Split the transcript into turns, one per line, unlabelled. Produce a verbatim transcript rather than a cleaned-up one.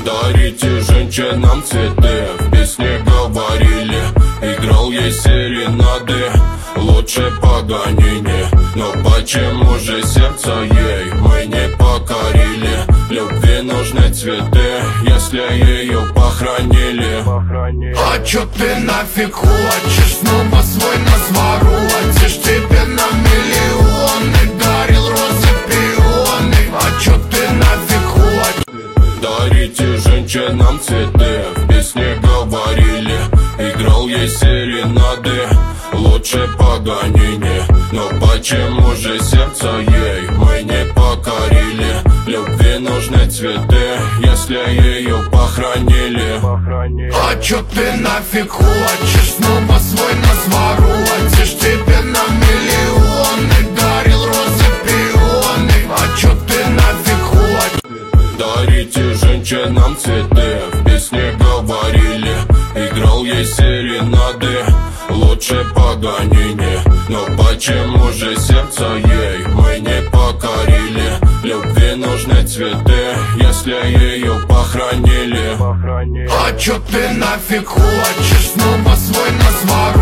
Дарите женщинам цветы, в песне говорили. Играл ей серенады, лучше Паганини. Но почему же сердце ей мы не покорили? Любви нужны цветы, если ее похоронили.
А чё ты нафиг хочешь? Снова свой нас воротишь. Тебе на миллионы дарил розы, пионы. А чё ты нафиг хочешь?
Дарите женщинам цветы, в песне говорили. Играл ей серенады, лучше Паганини. Но почему же сердце ей мы не покорили? Любви нужны цветы, если ее похоронили.
А чё ты нафиг хочешь? Снова свой нас воротишь. Тебе на миллионы дарил розы, пионы. А чё ты нафиг хочешь?
Дарите женщинам цветы, в песне говорили. Играл ей серенады, лучше Паганини. Но почему же сердце ей мы не покорили? Любви нужны цветы, если ее похоронили.
А чё ты нафиг хочешь? Снова свой нас воротишь.